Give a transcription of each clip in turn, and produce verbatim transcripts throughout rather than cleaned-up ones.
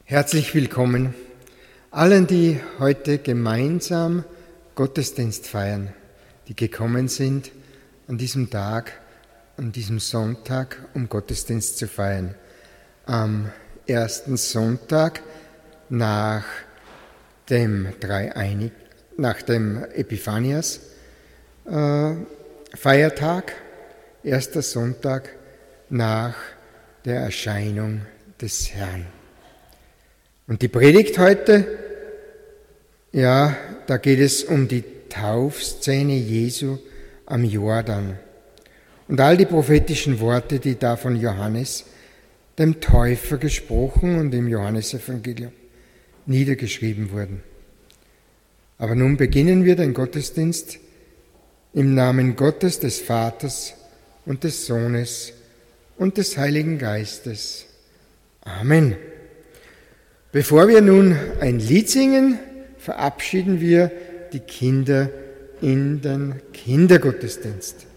Herzlich willkommen allen, die heute gemeinsam Gottesdienst feiern, die gekommen sind an diesem Tag, an diesem Sonntag, um Gottesdienst zu feiern. Am ersten Sonntag nach dem Dreieinig, nach dem Epiphanias äh, Feiertag, erster Sonntag nach der Erscheinung des Herrn. Und die Predigt heute, ja, da geht es um die Taufszene Jesu am Jordan und all die prophetischen Worte, die da von Johannes, dem Täufer, gesprochen und im Johannesevangelium niedergeschrieben wurden. Aber nun beginnen wir den Gottesdienst im Namen Gottes, des Vaters und des Sohnes und des Heiligen Geistes. Amen. Bevor wir nun ein Lied singen, verabschieden wir die Kinder in den Kindergottesdienst.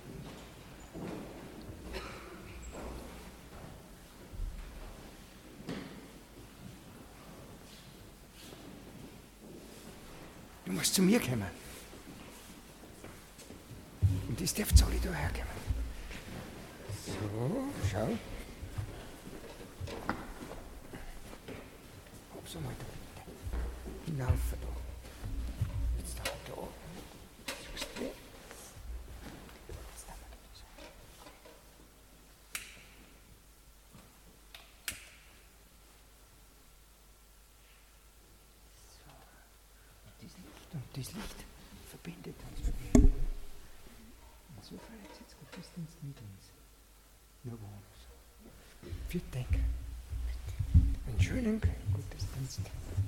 Du musst zu mir kommen. Und das darf alle da herkommen. So, schau. So mal da hinauf da. Jetzt da da. Suchst du? Jetzt da mal so. So. Und das Licht und das Licht verbindet uns. So feiert jetzt Gottesdienst mit uns. Nur woanders. Für Denker. Einen schönen Gottesdienst.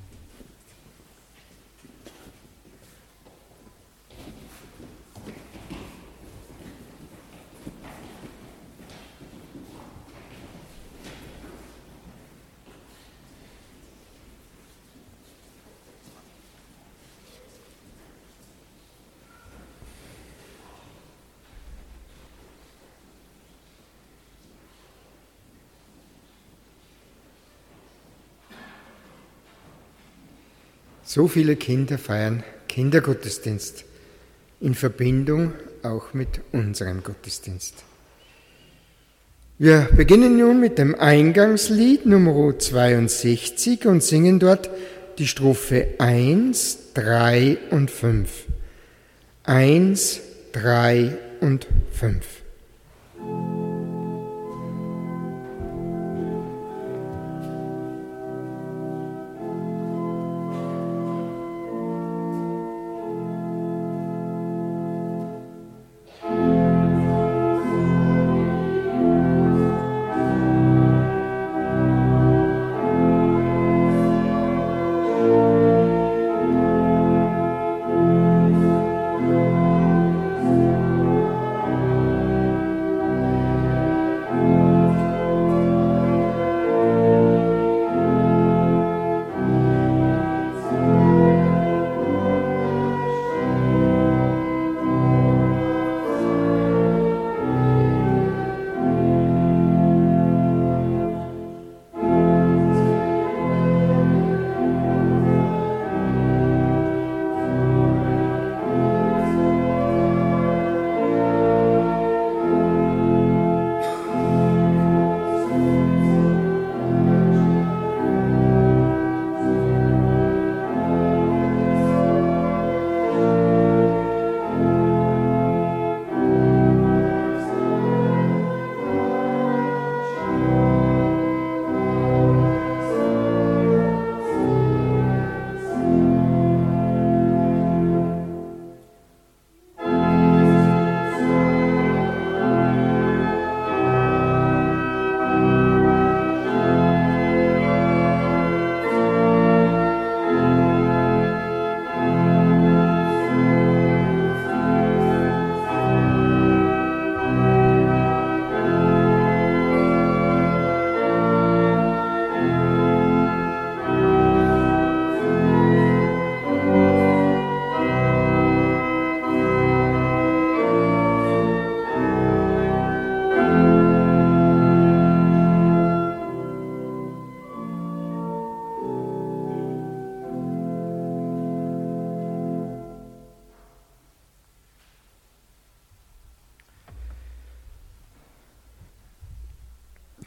So viele Kinder feiern Kindergottesdienst in Verbindung auch mit unserem Gottesdienst. Wir beginnen nun mit dem Eingangslied Nummer zweiundsechzig und singen dort die Strophe eins, drei und fünf. eins, drei und fünf.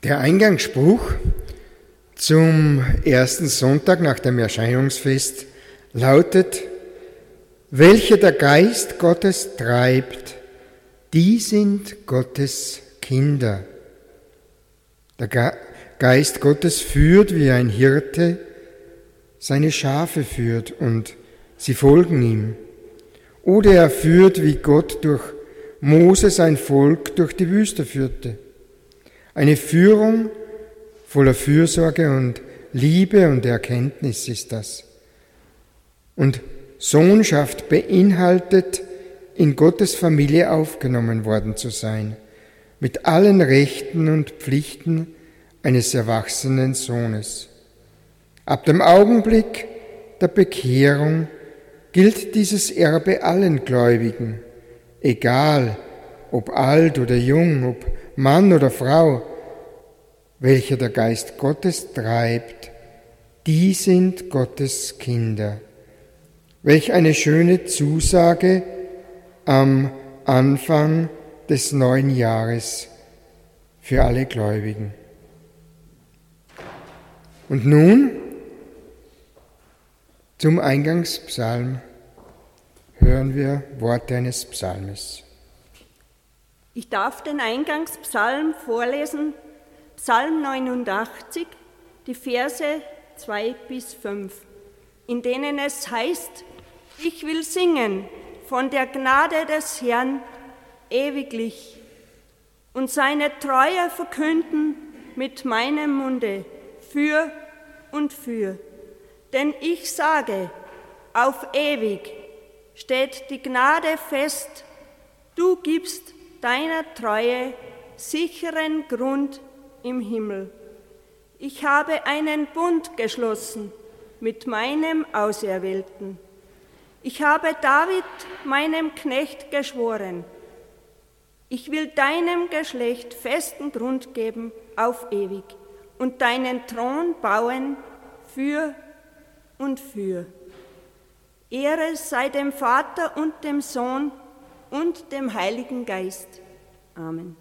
Der Eingangsspruch zum ersten Sonntag nach dem Erscheinungsfest lautet: Welche der Geist Gottes treibt, die sind Gottes Kinder. Der Geist Gottes führt, wie ein Hirte seine Schafe führt, und sie folgen ihm. Oder er führt, wie Gott durch Mose sein Volk durch die Wüste führte. Eine Führung voller Fürsorge und Liebe und Erkenntnis ist das. Und Sohnschaft beinhaltet, in Gottes Familie aufgenommen worden zu sein, mit allen Rechten und Pflichten eines erwachsenen Sohnes. Ab dem Augenblick der Bekehrung gilt dieses Erbe allen Gläubigen, egal ob alt oder jung, ob Mann oder Frau. Welcher der Geist Gottes treibt, die sind Gottes Kinder. Welch eine schöne Zusage am Anfang des neuen Jahres für alle Gläubigen. Und nun zum Eingangspsalm hören wir Worte eines Psalmes. Ich darf den Eingangspsalm vorlesen, Psalm neunundachtzig, die Verse zwei bis fünf, in denen es heißt: Ich will singen von der Gnade des Herrn ewiglich und seine Treue verkünden mit meinem Munde für und für. Denn ich sage, auf ewig steht die Gnade fest, du gibst deiner Treue sicheren Grund im Himmel. Ich habe einen Bund geschlossen mit meinem Auserwählten. Ich habe David, meinem Knecht, geschworen, ich will deinem Geschlecht festen Grund geben auf ewig und deinen Thron bauen für und für. Ehre sei dem Vater und dem Sohn und dem Heiligen Geist. Amen.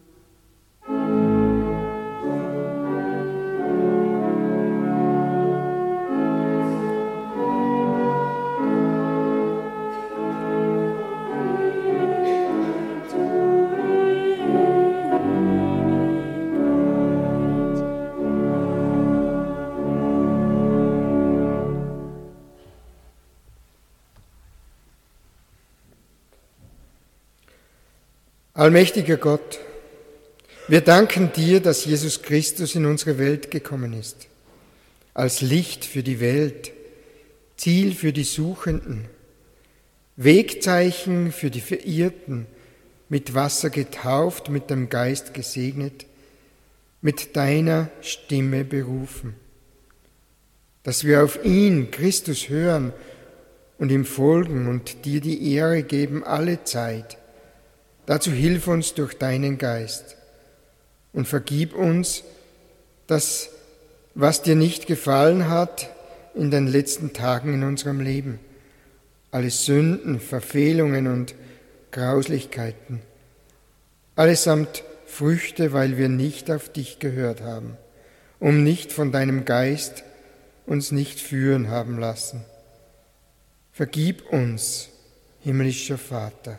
Allmächtiger Gott, wir danken dir, dass Jesus Christus in unsere Welt gekommen ist, als Licht für die Welt, Ziel für die Suchenden, Wegzeichen für die Verirrten, mit Wasser getauft, mit dem Geist gesegnet, mit deiner Stimme berufen, dass wir auf ihn, Christus, hören und ihm folgen und dir die Ehre geben alle Zeit. Dazu hilf uns durch deinen Geist und vergib uns, dass, was dir nicht gefallen hat in den letzten Tagen in unserem Leben, alle Sünden, Verfehlungen und Grauslichkeiten, allesamt Früchte, weil wir nicht auf dich gehört haben, um nicht von deinem Geist uns nicht führen haben lassen. Vergib uns, himmlischer Vater.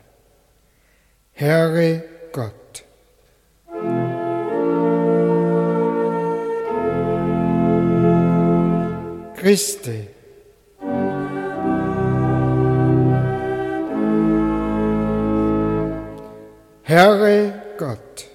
Herre Gott. Christe. Herre Gott.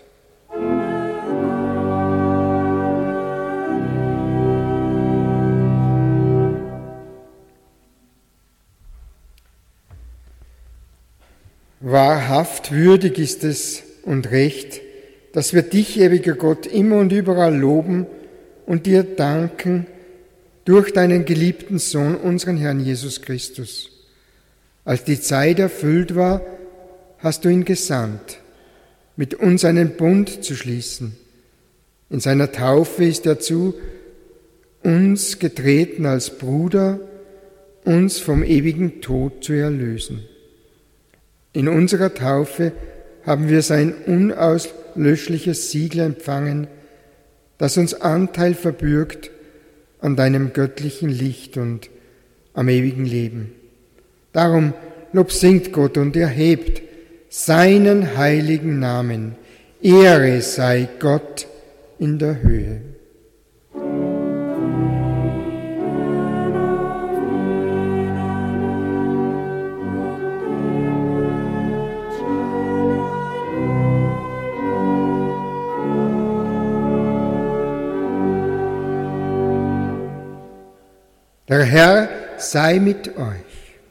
Wahrhaft würdig ist es und recht, dass wir dich, ewiger Gott, immer und überall loben und dir danken durch deinen geliebten Sohn, unseren Herrn Jesus Christus. Als die Zeit erfüllt war, hast du ihn gesandt, mit uns einen Bund zu schließen. In seiner Taufe ist er zu uns getreten als Bruder, uns vom ewigen Tod zu erlösen. In unserer Taufe haben wir sein unauslöschliches Siegel empfangen, das uns Anteil verbürgt an deinem göttlichen Licht und am ewigen Leben. Darum Lob singt Gott und erhebt seinen heiligen Namen. Ehre sei Gott in der Höhe. Der Herr sei mit euch.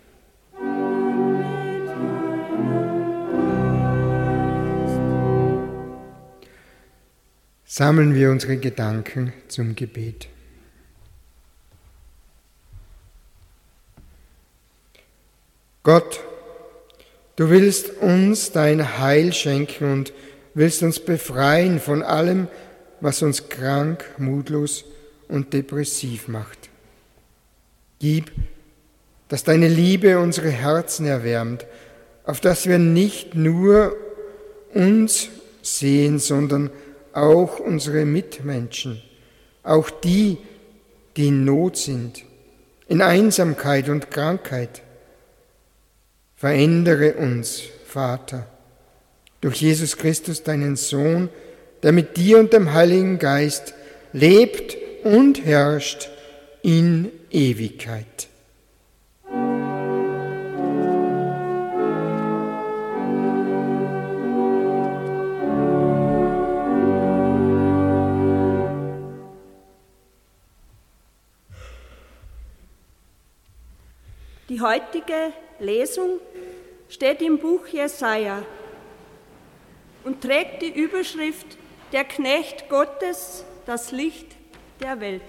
Sammeln wir unsere Gedanken zum Gebet. Gott, du willst uns dein Heil schenken und willst uns befreien von allem, was uns krank, mutlos und depressiv macht. Gib, dass deine Liebe unsere Herzen erwärmt, auf dass wir nicht nur uns sehen, sondern auch unsere Mitmenschen, auch die, die in Not sind, in Einsamkeit und Krankheit. Verändere uns, Vater, durch Jesus Christus, deinen Sohn, der mit dir und dem Heiligen Geist lebt und herrscht in Ewigkeit. Die heutige Lesung steht im Buch Jesaja und trägt die Überschrift Der Knecht Gottes, das Licht der Welt.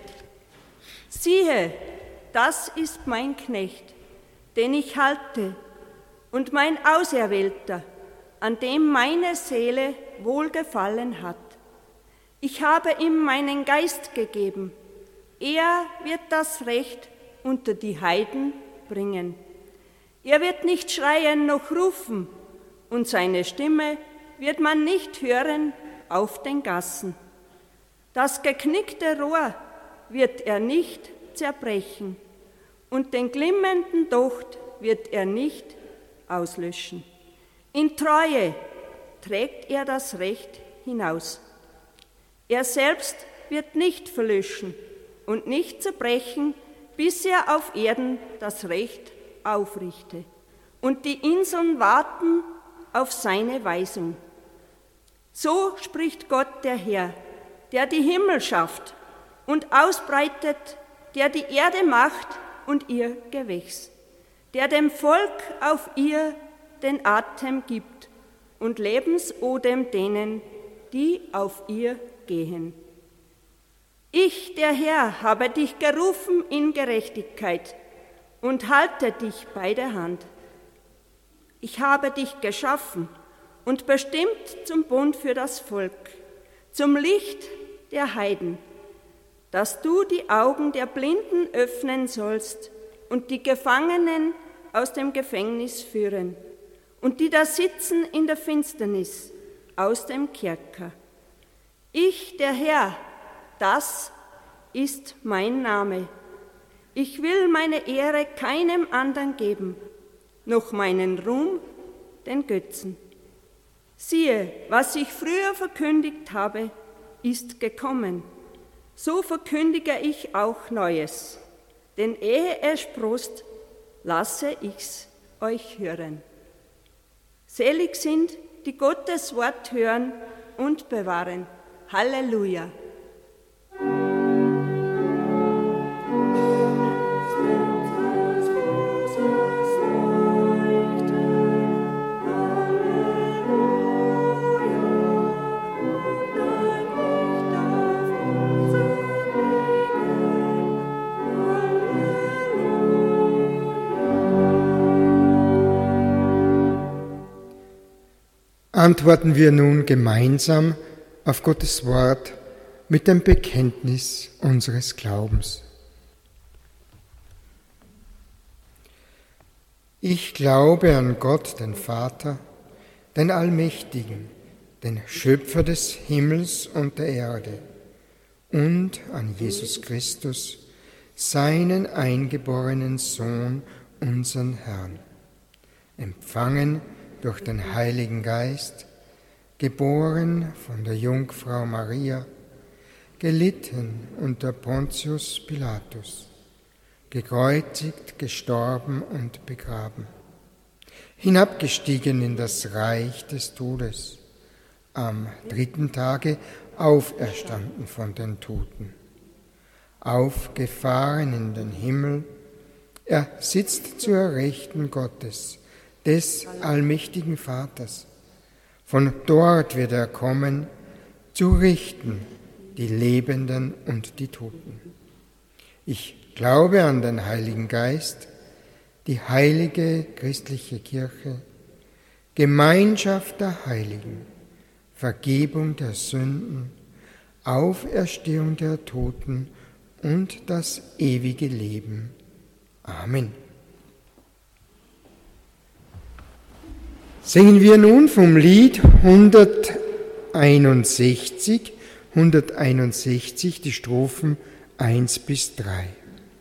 Siehe, das ist mein Knecht, den ich halte, und mein Auserwählter, an dem meine Seele wohlgefallen hat. Ich habe ihm meinen Geist gegeben. Er wird das Recht unter die Heiden bringen. Er wird nicht schreien noch rufen, und seine Stimme wird man nicht hören auf den Gassen. Das geknickte Rohr wird er nicht zerbrechen, und den glimmenden Docht wird er nicht auslöschen. In Treue trägt er das Recht hinaus. Er selbst wird nicht verlöschen und nicht zerbrechen, bis er auf Erden das Recht aufrichte. Und die Inseln warten auf seine Weisung. So spricht Gott der Herr, der die Himmel schafft und ausbreitet, der die Erde macht und ihr Gewächs, der dem Volk auf ihr den Atem gibt und Lebensodem denen, die auf ihr gehen. Ich, der Herr, habe dich gerufen in Gerechtigkeit und halte dich bei der Hand. Ich habe dich geschaffen und bestimmt zum Bund für das Volk, zum Licht der Heiden, dass du die Augen der Blinden öffnen sollst und die Gefangenen aus dem Gefängnis führen und die da sitzen in der Finsternis aus dem Kerker. Ich, der Herr, das ist mein Name. Ich will meine Ehre keinem anderen geben, noch meinen Ruhm den Götzen. Siehe, was ich früher verkündigt habe, ist gekommen. So verkündige ich auch Neues. Denn ehe es sproßt, lasse ich's euch hören. Selig sind, die Gottes Wort hören und bewahren. Halleluja! Antworten wir nun gemeinsam auf Gottes Wort mit dem Bekenntnis unseres Glaubens. Ich glaube an Gott, den Vater, den Allmächtigen, den Schöpfer des Himmels und der Erde und an Jesus Christus, seinen eingeborenen Sohn, unseren Herrn, empfangen durch den Heiligen Geist, geboren von der Jungfrau Maria, gelitten unter Pontius Pilatus, gekreuzigt, gestorben und begraben, hinabgestiegen in das Reich des Todes, am dritten Tage auferstanden von den Toten, aufgefahren in den Himmel, er sitzt zur Rechten Gottes, des allmächtigen Vaters. Von dort wird er kommen, zu richten die Lebenden und die Toten. Ich glaube an den Heiligen Geist, die heilige christliche Kirche, Gemeinschaft der Heiligen, Vergebung der Sünden, Auferstehung der Toten und das ewige Leben. Amen. Singen wir nun vom Lied hunderteinundsechzig, hunderteinundsechzig, die Strophen eins bis drei.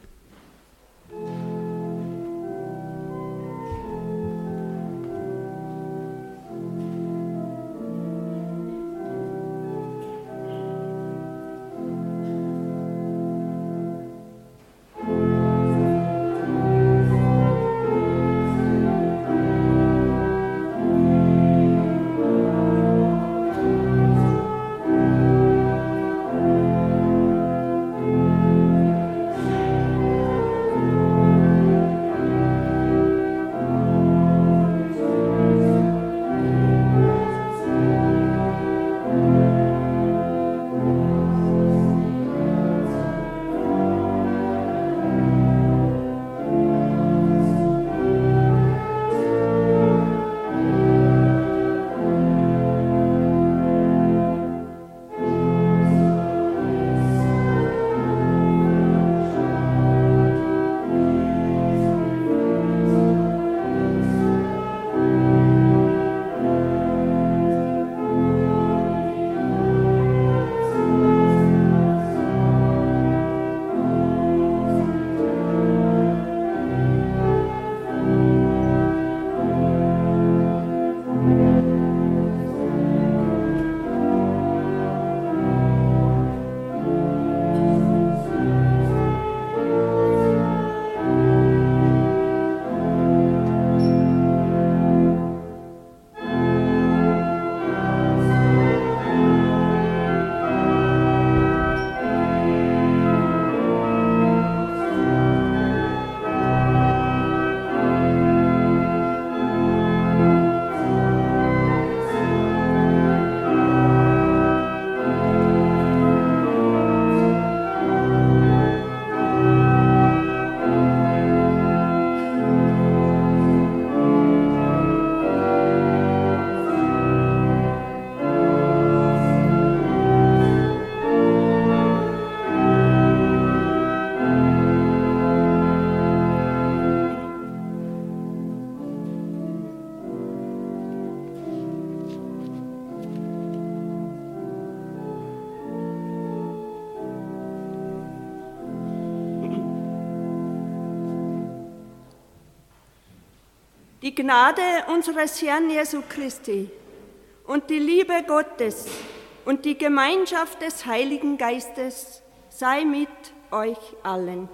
Die Gnade unseres Herrn Jesu Christi und die Liebe Gottes und die Gemeinschaft des Heiligen Geistes sei mit euch allen.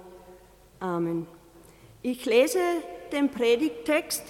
Amen. Ich lese den Predigttext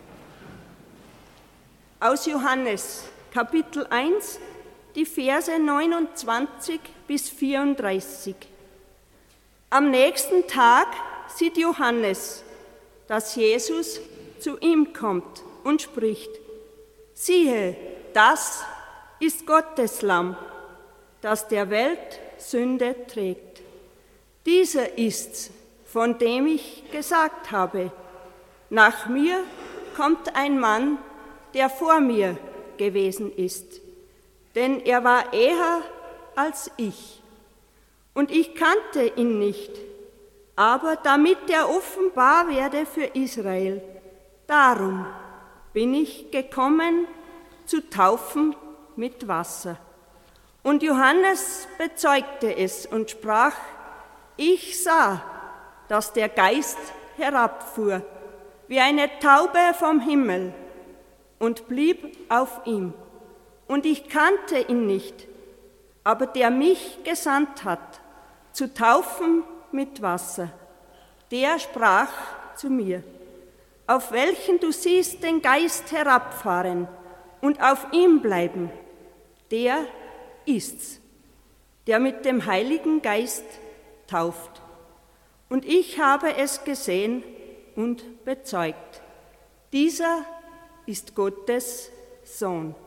aus Johannes, Kapitel eins, die Verse neunundzwanzig bis vierunddreißig. Am nächsten Tag sieht Johannes, dass Jesus zu ihm kommt und spricht: Siehe, das ist Gottes Lamm, das der Welt Sünde trägt. Dieser ist's, von dem ich gesagt habe: Nach mir kommt ein Mann, der vor mir gewesen ist, denn er war eher als ich. Und ich kannte ihn nicht, aber damit er offenbar werde für Israel, darum bin ich gekommen, zu taufen mit Wasser. Und Johannes bezeugte es und sprach, ich sah, dass der Geist herabfuhr, wie eine Taube vom Himmel, und blieb auf ihm. Und ich kannte ihn nicht, aber der mich gesandt hat, zu taufen mit Wasser, der sprach zu mir, auf welchen du siehst den Geist herabfahren und auf ihm bleiben, der ist's, der mit dem Heiligen Geist tauft. Und ich habe es gesehen und bezeugt. Dieser ist Gottes Sohn.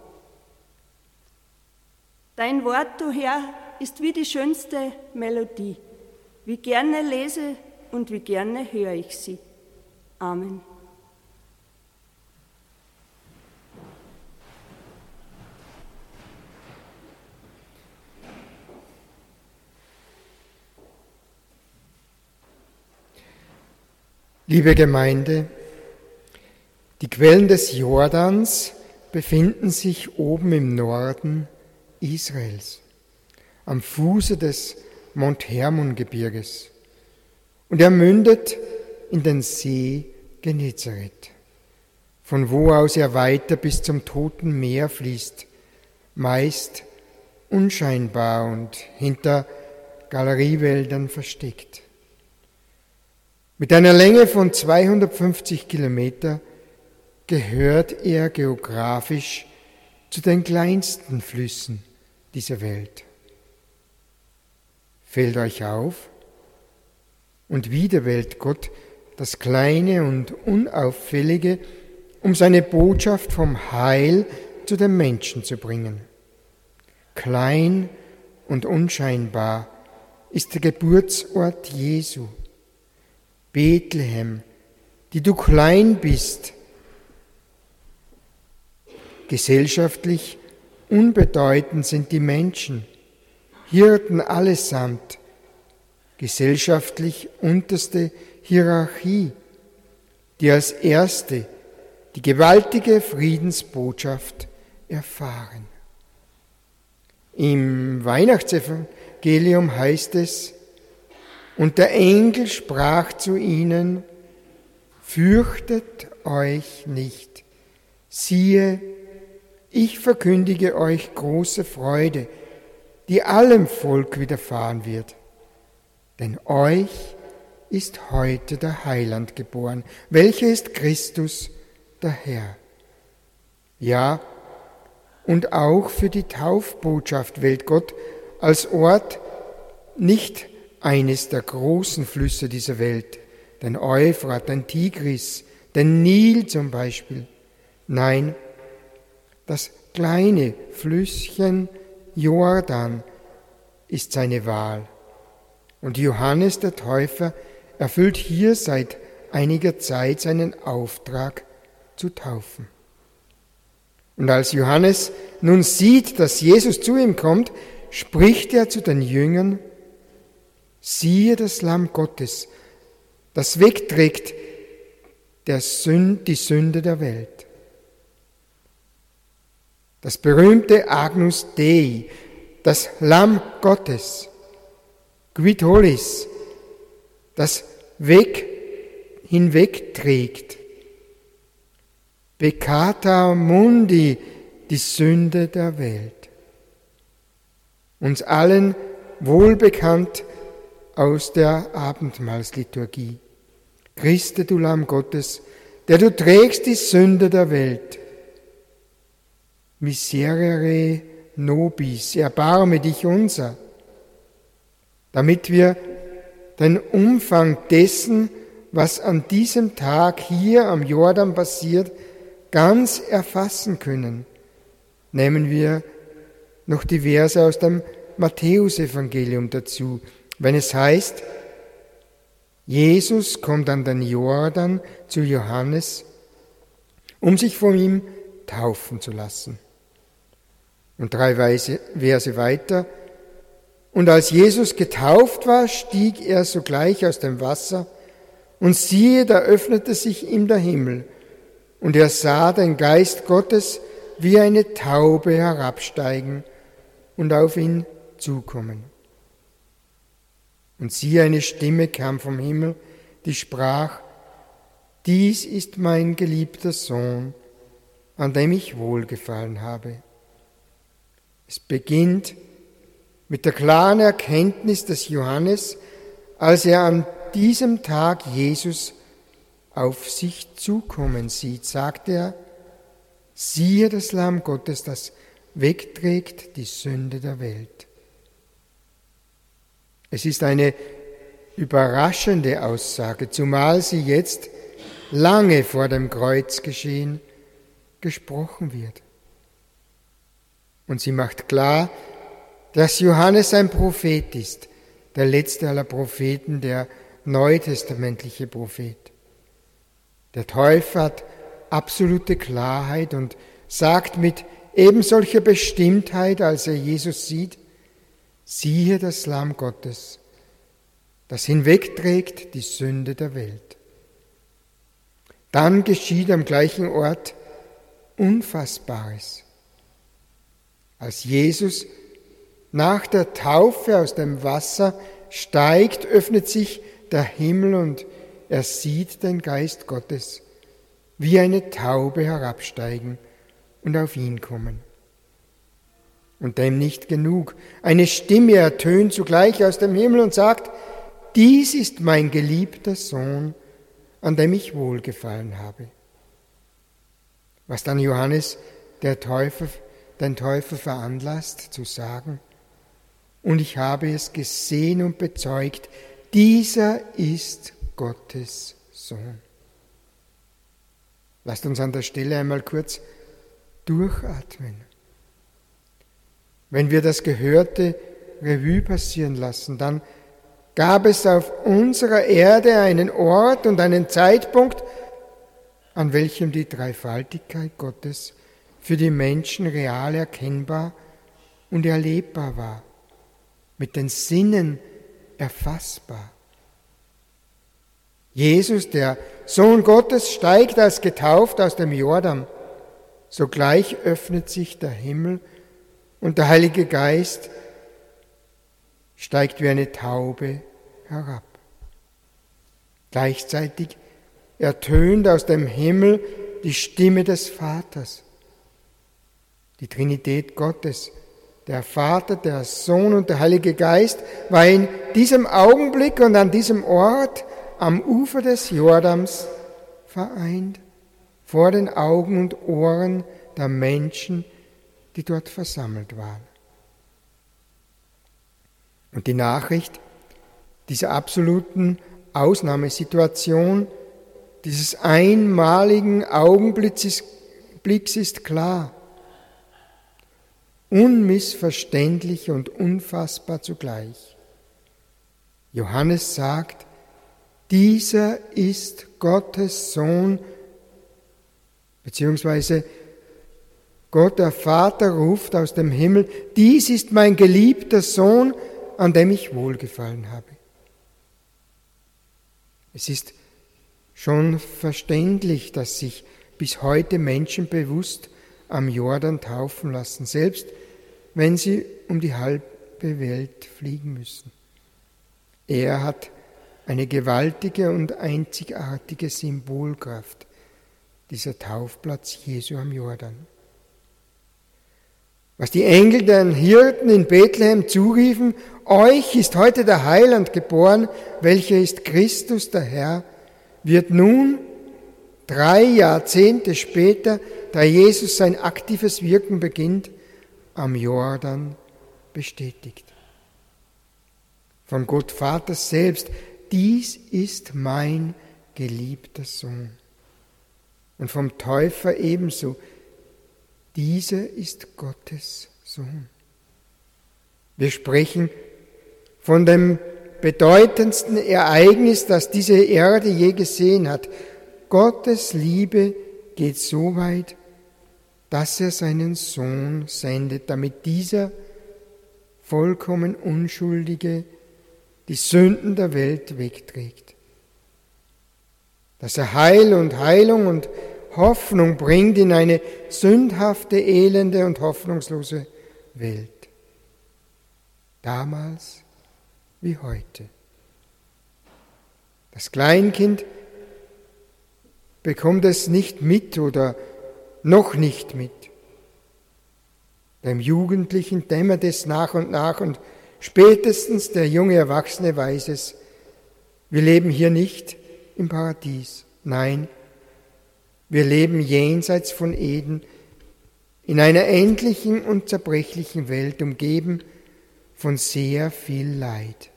Dein Wort, du Herr, ist wie die schönste Melodie. Wie gerne lese und wie gerne höre ich sie. Amen. Liebe Gemeinde, die Quellen des Jordans befinden sich oben im Norden Israels, am Fuße des Mount Hermon-Gebirges, und er mündet in den See Genezareth, von wo aus er weiter bis zum Toten Meer fließt, meist unscheinbar und hinter Galeriewäldern versteckt. Mit einer Länge von zweihundertfünfzig Kilometer gehört er geografisch zu den kleinsten Flüssen dieser Welt. Fällt euch auf? Und wieder wählt Gott das Kleine und Unauffällige, um seine Botschaft vom Heil zu den Menschen zu bringen. Klein und unscheinbar ist der Geburtsort Jesu. Bethlehem, die du klein bist, gesellschaftlich unbedeutend sind die Menschen, Hirten allesamt, gesellschaftlich unterste Hierarchie, die als Erste die gewaltige Friedensbotschaft erfahren. Im Weihnachtsevangelium heißt es, und der Engel sprach zu ihnen, fürchtet euch nicht, siehe, ich verkündige euch große Freude, die allem Volk widerfahren wird. Denn euch ist heute der Heiland geboren, welcher ist Christus, der Herr. Ja, und auch für die Taufbotschaft wählt Gott als Ort nicht eines der großen Flüsse dieser Welt, den Euphrat, den Tigris, den Nil zum Beispiel. Nein, das kleine Flüsschen Jordan ist seine Wahl. Und Johannes der Täufer erfüllt hier seit einiger Zeit seinen Auftrag zu taufen. Und als Johannes nun sieht, dass Jesus zu ihm kommt, spricht er zu den Jüngern, siehe das Lamm Gottes, das wegträgt der Sünd, die Sünde der Welt. Das berühmte Agnus Dei, das Lamm Gottes, Quid Holis, das weg, hinwegträgt. Peccata mundi, die Sünde der Welt. Uns allen wohlbekannt aus der Abendmahlsliturgie. Christe, du Lamm Gottes, der du trägst die Sünde der Welt. Miserere nobis, erbarme dich unser, damit wir den Umfang dessen, was an diesem Tag hier am Jordan passiert, ganz erfassen können. Nehmen wir noch die Verse aus dem Matthäusevangelium dazu, wenn es heißt, Jesus kommt an den Jordan zu Johannes, um sich von ihm taufen zu lassen. Und drei Verse weiter, und als Jesus getauft war, stieg er sogleich aus dem Wasser, und siehe, da öffnete sich ihm der Himmel, und er sah den Geist Gottes wie eine Taube herabsteigen und auf ihn zukommen. Und siehe, eine Stimme kam vom Himmel, die sprach: Dies ist mein geliebter Sohn, an dem ich wohlgefallen habe. Es beginnt mit der klaren Erkenntnis des Johannes, als er an diesem Tag Jesus auf sich zukommen sieht, sagt er: Siehe das Lamm Gottes, das wegträgt die Sünde der Welt. Es ist eine überraschende Aussage, zumal sie jetzt lange vor dem Kreuzgeschehen gesprochen wird. Und sie macht klar, dass Johannes ein Prophet ist, der letzte aller Propheten, der neutestamentliche Prophet. Der Täufer hat absolute Klarheit und sagt mit ebensolcher Bestimmtheit, als er Jesus sieht: Siehe das Lamm Gottes, das hinwegträgt die Sünde der Welt. Dann geschieht am gleichen Ort Unfassbares. Als Jesus nach der Taufe aus dem Wasser steigt, öffnet sich der Himmel und er sieht den Geist Gottes wie eine Taube herabsteigen und auf ihn kommen. Und dem nicht genug. Eine Stimme ertönt zugleich aus dem Himmel und sagt: Dies ist mein geliebter Sohn, an dem ich wohlgefallen habe. Was dann Johannes, der Täufer, den Täufer veranlasst, zu sagen: Und ich habe es gesehen und bezeugt, dieser ist Gottes Sohn. Lasst uns an der Stelle einmal kurz durchatmen. Wenn wir das Gehörte Revue passieren lassen, dann gab es auf unserer Erde einen Ort und einen Zeitpunkt, an welchem die Dreifaltigkeit Gottes für die Menschen real erkennbar und erlebbar war, mit den Sinnen erfassbar. Jesus, der Sohn Gottes, steigt als getauft aus dem Jordan. Sogleich öffnet sich der Himmel und der Heilige Geist steigt wie eine Taube herab. Gleichzeitig ertönt aus dem Himmel die Stimme des Vaters. Die Trinität Gottes, der Vater, der Sohn und der Heilige Geist, war in diesem Augenblick und an diesem Ort am Ufer des Jordans vereint, vor den Augen und Ohren der Menschen, die dort versammelt waren. Und die Nachricht dieser absoluten Ausnahmesituation, dieses einmaligen Augenblicks ist klar, unmissverständlich und unfassbar zugleich. Johannes sagt: Dieser ist Gottes Sohn, beziehungsweise Gott, der Vater, ruft aus dem Himmel: Dies ist mein geliebter Sohn, an dem ich wohlgefallen habe. Es ist schon verständlich, dass sich bis heute Menschen bewusst am Jordan taufen lassen, selbst wenn sie um die halbe Welt fliegen müssen. Er hat eine gewaltige und einzigartige Symbolkraft, dieser Taufplatz Jesu am Jordan. Was die Engel den Hirten in Bethlehem zuriefen: Euch ist heute der Heiland geboren, welcher ist Christus der Herr, wird nun, drei Jahrzehnte später, da Jesus sein aktives Wirken beginnt, am Jordan bestätigt. Von Gott Vater selbst: Dies ist mein geliebter Sohn. Und vom Täufer ebenso: Dieser ist Gottes Sohn. Wir sprechen von dem bedeutendsten Ereignis, das diese Erde je gesehen hat. Gottes Liebe geht so weit, dass er seinen Sohn sendet, damit dieser vollkommen Unschuldige die Sünden der Welt wegträgt. Dass er Heil und Heilung und Hoffnung bringt in eine sündhafte, elende und hoffnungslose Welt. damals wie heute. Das Kleinkind bekommt es nicht mit oder noch nicht mit. Beim Jugendlichen dämmert es nach und nach und spätestens der junge Erwachsene weiß es, wir leben hier nicht im Paradies. Nein, wir leben jenseits von Eden in einer endlichen und zerbrechlichen Welt, umgeben von sehr viel Leid.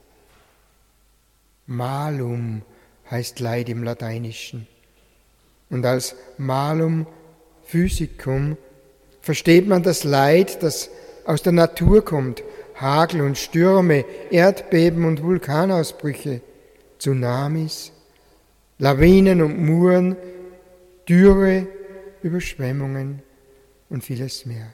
Malum heißt Leid im Lateinischen. Und als malum physicum versteht man das Leid, das aus der Natur kommt. Hagel und Stürme, Erdbeben und Vulkanausbrüche, Tsunamis, Lawinen und Muren, Dürre, Überschwemmungen und vieles mehr.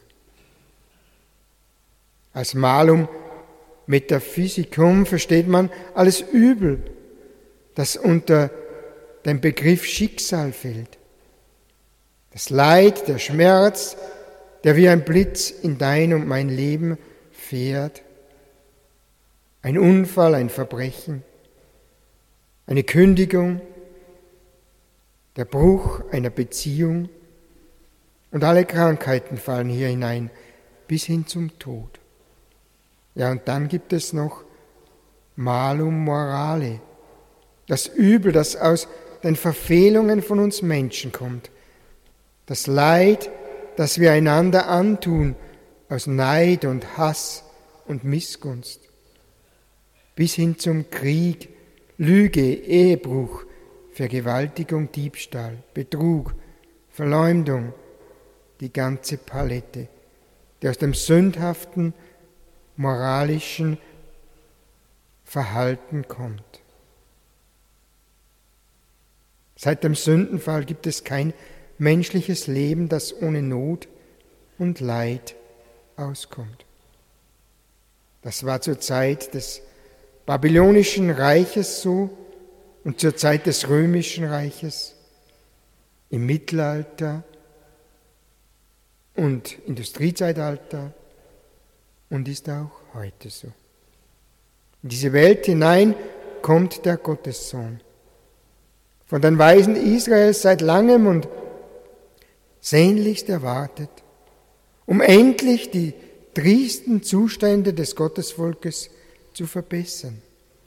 Als Malum Metaphysicum versteht man alles Übel, das unter den Begriff Schicksal fällt. Das Leid, der Schmerz, der wie ein Blitz in dein und mein Leben fährt. Ein Unfall, ein Verbrechen, eine Kündigung, der Bruch einer Beziehung und alle Krankheiten fallen hier hinein, bis hin zum Tod. Ja, und dann gibt es noch malum morale, das Übel, das aus den Verfehlungen von uns Menschen kommt, das Leid, das wir einander antun, aus Neid und Hass und Missgunst, bis hin zum Krieg, Lüge, Ehebruch, Vergewaltigung, Diebstahl, Betrug, Verleumdung, die ganze Palette, die aus dem sündhaften, moralischen Verhalten kommt. Seit dem Sündenfall gibt es kein menschliches Leben, das ohne Not und Leid auskommt. Das war zur Zeit des babylonischen Reiches so und zur Zeit des römischen Reiches, im Mittelalter und Industriezeitalter und ist auch heute so. In diese Welt hinein kommt der Gottessohn, von den Weisen Israels seit langem und sehnlichst erwartet, um endlich die tristen Zustände des Gottesvolkes zu verbessern.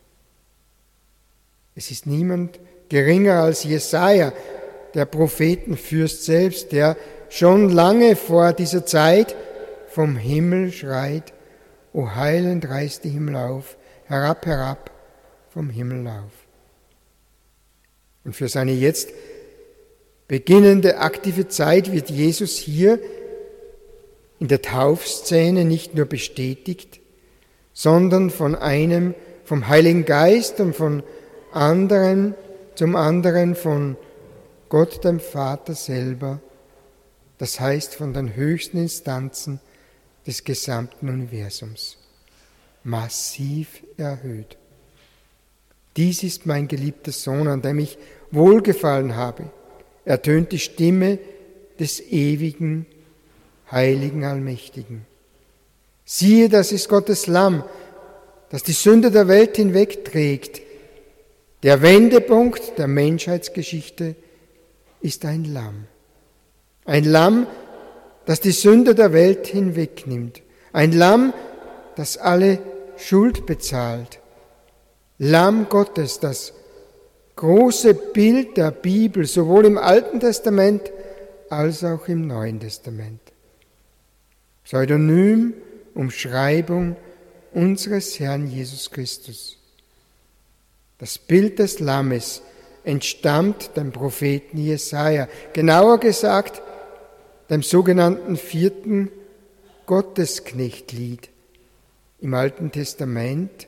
Es ist niemand geringer als Jesaja, der Prophetenfürst selbst, der schon lange vor dieser Zeit vom Himmel schreit: O heilend reißt die Himmel auf, herab, herab vom Himmel auf. Und für seine jetzt beginnende aktive Zeit wird Jesus hier in der Taufszene nicht nur bestätigt, sondern von einem vom Heiligen Geist und von anderen zum anderen von Gott dem Vater selber, das heißt von den höchsten Instanzen des gesamten Universums, massiv erhöht. Dies ist mein geliebter Sohn, an dem ich wohlgefallen habe, ertönt die Stimme des ewigen, heiligen, allmächtigen. Siehe, das ist Gottes Lamm, das die Sünde der Welt hinwegträgt. Der Wendepunkt der Menschheitsgeschichte ist ein Lamm. Ein Lamm, das die Sünde der Welt hinwegnimmt. Ein Lamm, das alle Schuld bezahlt. Lamm Gottes, das große Bild der Bibel, sowohl im Alten Testament als auch im Neuen Testament. Pseudonym, Umschreibung unseres Herrn Jesus Christus. Das Bild des Lammes entstammt dem Propheten Jesaja, genauer gesagt dem sogenannten vierten Gottesknechtlied im Alten Testament.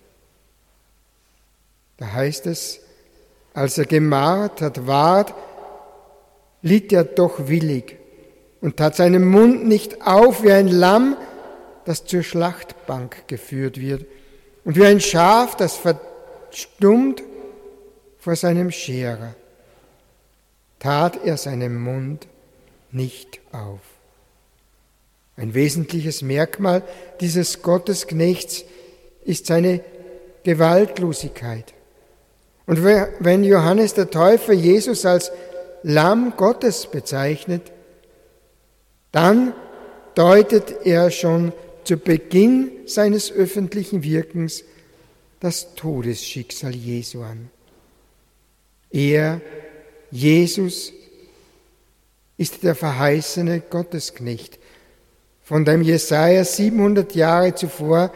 Da heißt es: Als er gemahrt hat, ward, litt er doch willig und tat seinen Mund nicht auf wie ein Lamm, das zur Schlachtbank geführt wird, und wie ein Schaf, das verstummt vor seinem Scherer, tat er seinen Mund nicht auf. Ein wesentliches Merkmal dieses Gottesknechts ist seine Gewaltlosigkeit. Und wenn Johannes der Täufer Jesus als Lamm Gottes bezeichnet, dann deutet er schon zu Beginn seines öffentlichen Wirkens das Todesschicksal Jesu an. Er, Jesus, ist der verheißene Gottesknecht, von dem Jesaja siebenhundert Jahre zuvor,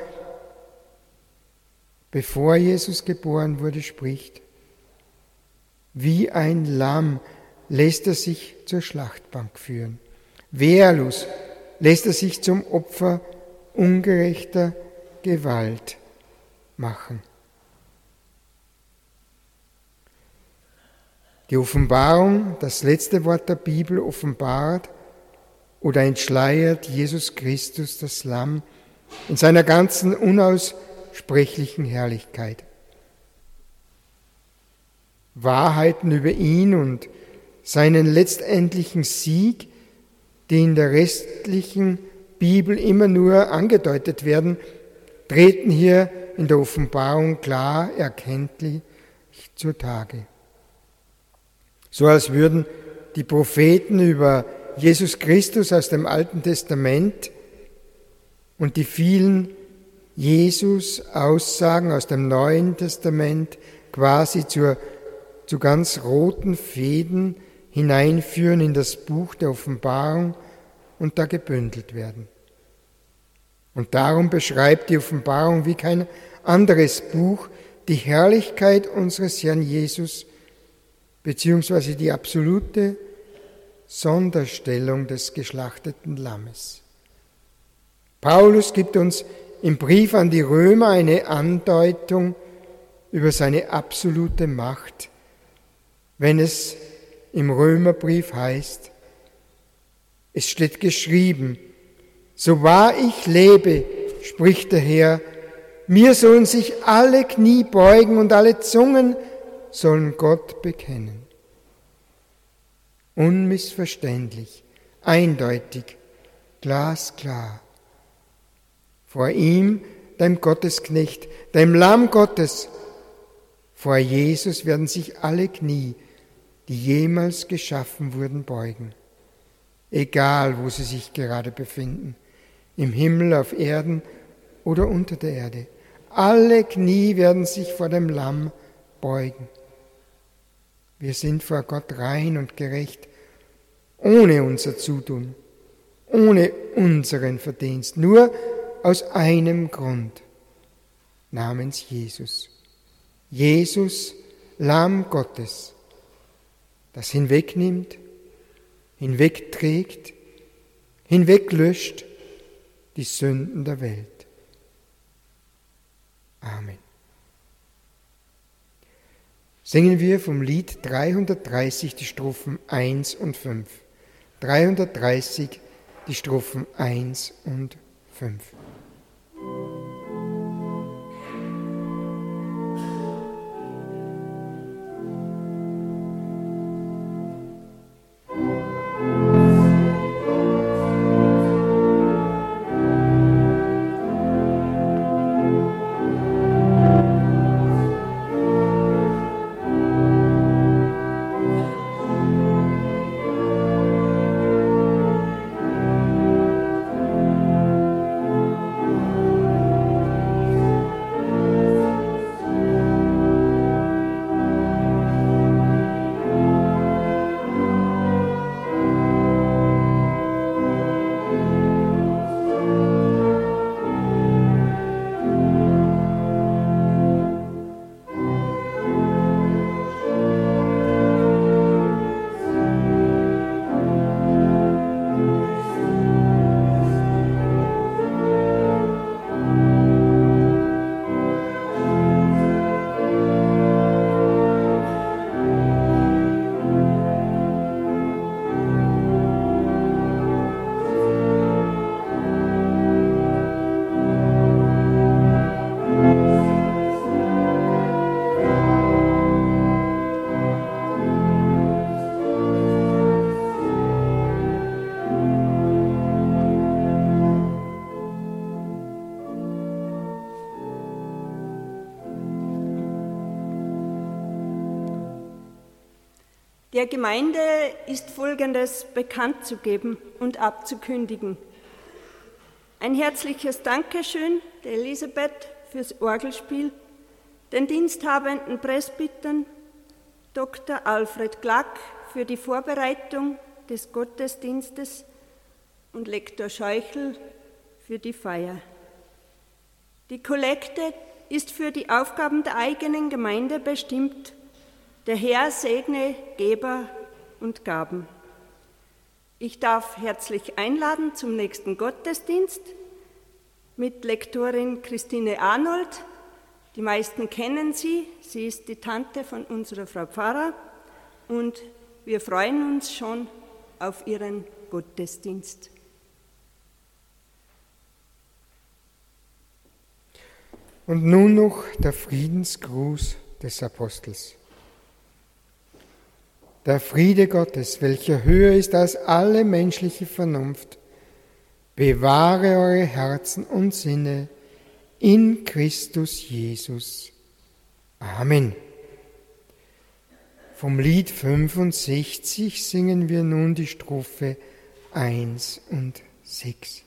bevor Jesus geboren wurde, spricht: Wie ein Lamm lässt er sich zur Schlachtbank führen. Wehrlos lässt er sich zum Opfer ungerechter Gewalt machen. Die Offenbarung, das letzte Wort der Bibel, offenbart oder entschleiert Jesus Christus, das Lamm, in seiner ganzen unaussprechlichen Herrlichkeit. Wahrheiten über ihn und seinen letztendlichen Sieg, die in der restlichen Bibel immer nur angedeutet werden, treten hier in der Offenbarung klar erkenntlich zutage. So als würden die Propheten über Jesus Christus aus dem Alten Testament und die vielen Jesus-Aussagen aus dem Neuen Testament quasi zur, zu ganz roten Fäden hineinführen in das Buch der Offenbarung und da gebündelt werden. Und darum beschreibt die Offenbarung wie kein anderes Buch die Herrlichkeit unseres Herrn Jesus beziehungsweise die absolute Sonderstellung des geschlachteten Lammes. Paulus gibt uns im Brief an die Römer eine Andeutung über seine absolute Macht, wenn es im Römerbrief heißt: Es steht geschrieben, so wahr ich lebe, spricht der Herr, mir sollen sich alle Knie beugen und alle Zungen sollen Gott bekennen. Unmissverständlich, eindeutig, glasklar. Vor ihm, dem Gottesknecht, dem Lamm Gottes, vor Jesus werden sich alle Knie, die jemals geschaffen wurden, beugen. Egal, wo sie sich gerade befinden, im Himmel, auf Erden oder unter der Erde. Alle Knie werden sich vor dem Lamm beugen. Wir sind vor Gott rein und gerecht, ohne unser Zutun, ohne unseren Verdienst, nur aus einem Grund, namens Jesus. Jesus, Lamm Gottes, das hinwegnimmt, hinwegträgt, hinweglöscht die Sünden der Welt. Amen. Singen wir vom Lied dreihundertdreißig die Strophen eins und fünf. dreihundertdreißig die Strophen eins und fünf. Der Gemeinde ist Folgendes bekannt zu geben und abzukündigen. Ein herzliches Dankeschön der Elisabeth fürs Orgelspiel, den diensthabenden Presbytern Doktor Alfred Glack für die Vorbereitung des Gottesdienstes und Lektor Scheuchel für die Feier. Die Kollekte ist für die Aufgaben der eigenen Gemeinde bestimmt. Der Herr segne Geber und Gaben. Ich darf herzlich einladen zum nächsten Gottesdienst mit Lektorin Christine Arnold. Die meisten kennen sie, sie ist die Tante von unserer Frau Pfarrer und wir freuen uns schon auf ihren Gottesdienst. Und nun noch der Friedensgruß des Apostels. Der Friede Gottes, welcher höher ist als alle menschliche Vernunft, bewahre eure Herzen und Sinne in Christus Jesus. Amen. Vom Lied fünfundsechzig singen wir nun die Strophe eins und sechs.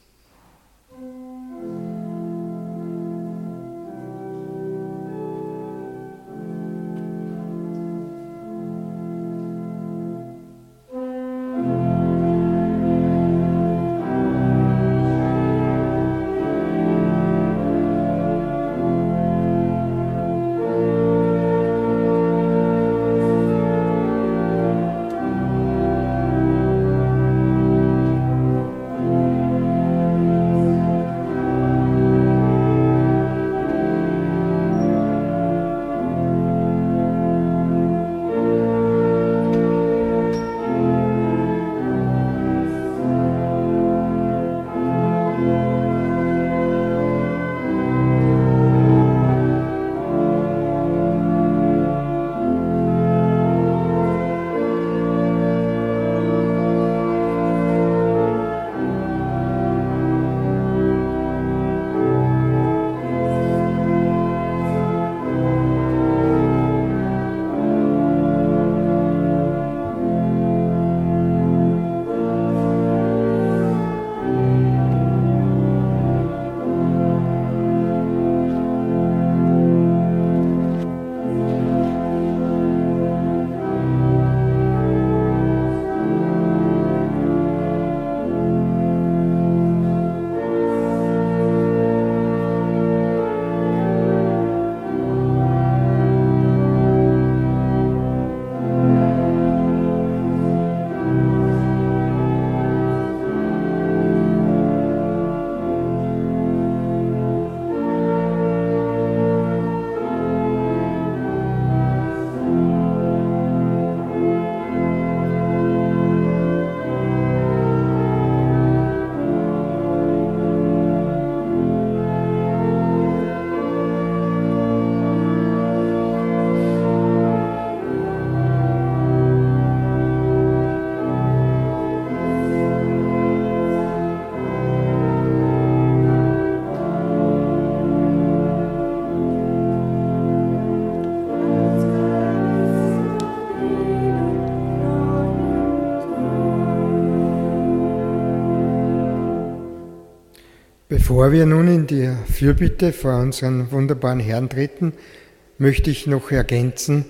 Bevor wir nun in die Fürbitte vor unseren wunderbaren Herrn treten, möchte ich noch ergänzen,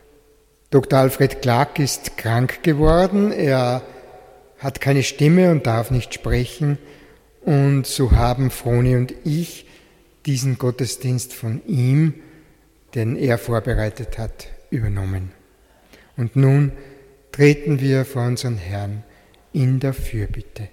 Doktor Alfred Glack ist krank geworden, er hat keine Stimme und darf nicht sprechen und so haben Froni und ich diesen Gottesdienst von ihm, den er vorbereitet hat, übernommen. Und nun treten wir vor unseren Herrn in der Fürbitte.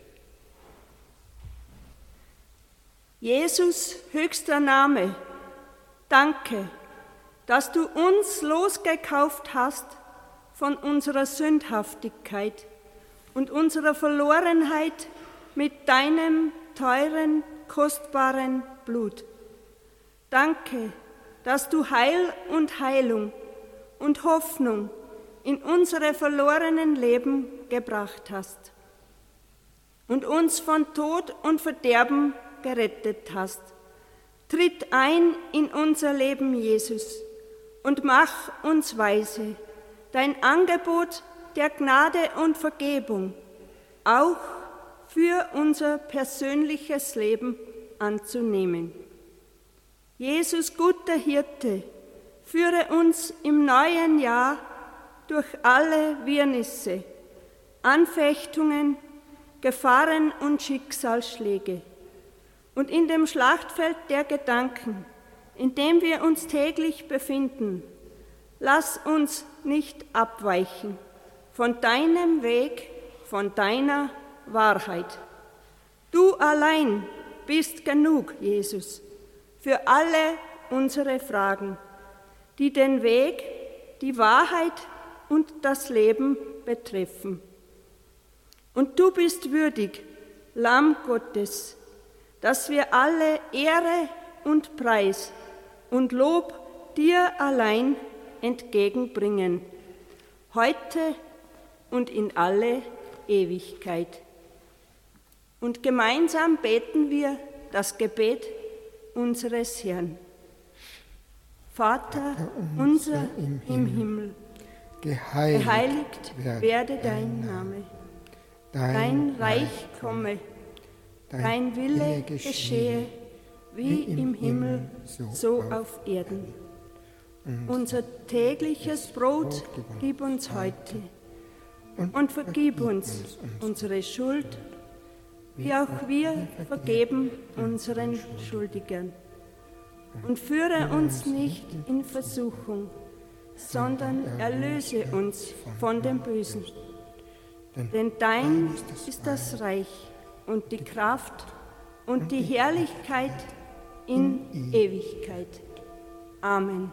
Jesus, höchster Name, danke, dass du uns losgekauft hast von unserer Sündhaftigkeit und unserer Verlorenheit mit deinem teuren, kostbaren Blut. Danke, dass du Heil und Heilung und Hoffnung in unsere verlorenen Leben gebracht hast und uns von Tod und Verderben gerettet hast. Tritt ein in unser Leben, Jesus, und mach uns weise, dein Angebot der Gnade und Vergebung, auch für unser persönliches Leben anzunehmen. Jesus, guter Hirte, führe uns im neuen Jahr durch alle Wirrnisse, Anfechtungen, Gefahren und Schicksalsschläge und in dem Schlachtfeld der Gedanken, in dem wir uns täglich befinden, lass uns nicht abweichen von deinem Weg, von deiner Wahrheit. Du allein bist genug, Jesus, für alle unsere Fragen, die den Weg, die Wahrheit und das Leben betreffen. Und du bist würdig, Lamm Gottes, dass wir alle Ehre und Preis und Lob dir allein entgegenbringen, heute und in alle Ewigkeit. Und gemeinsam beten wir das Gebet unseres Herrn. Vater unser im Himmel, geheiligt, geheiligt werde dein Name, dein Reich komme, dein Wille geschehe, wie im Himmel, so auf Erden. Unser tägliches Brot gib uns heute und vergib uns unsere Schuld, wie auch wir vergeben unseren Schuldigern. Und führe uns nicht in Versuchung, sondern erlöse uns von dem Bösen. Denn dein ist das Reich und die Kraft und die Herrlichkeit in Ewigkeit. Amen.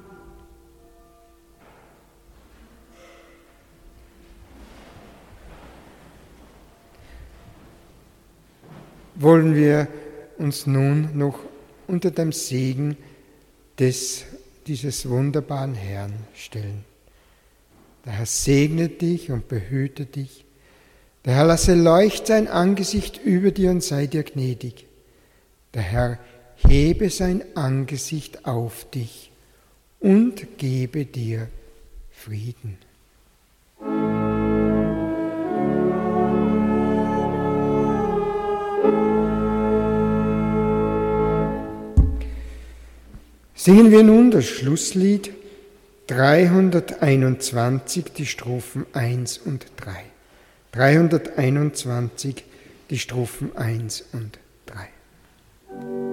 Wollen wir uns nun noch unter dem Segen des, dieses wunderbaren Herrn stellen. Der Herr segne dich und behüte dich. Der Herr lasse leuchten sein Angesicht über dir und sei dir gnädig. Der Herr hebe sein Angesicht auf dich und gebe dir Frieden. Singen wir nun das Schlusslied dreihunderteinundzwanzig, die Strophen eins und drei. dreihunderteinundzwanzig, die Strophen eins und drei.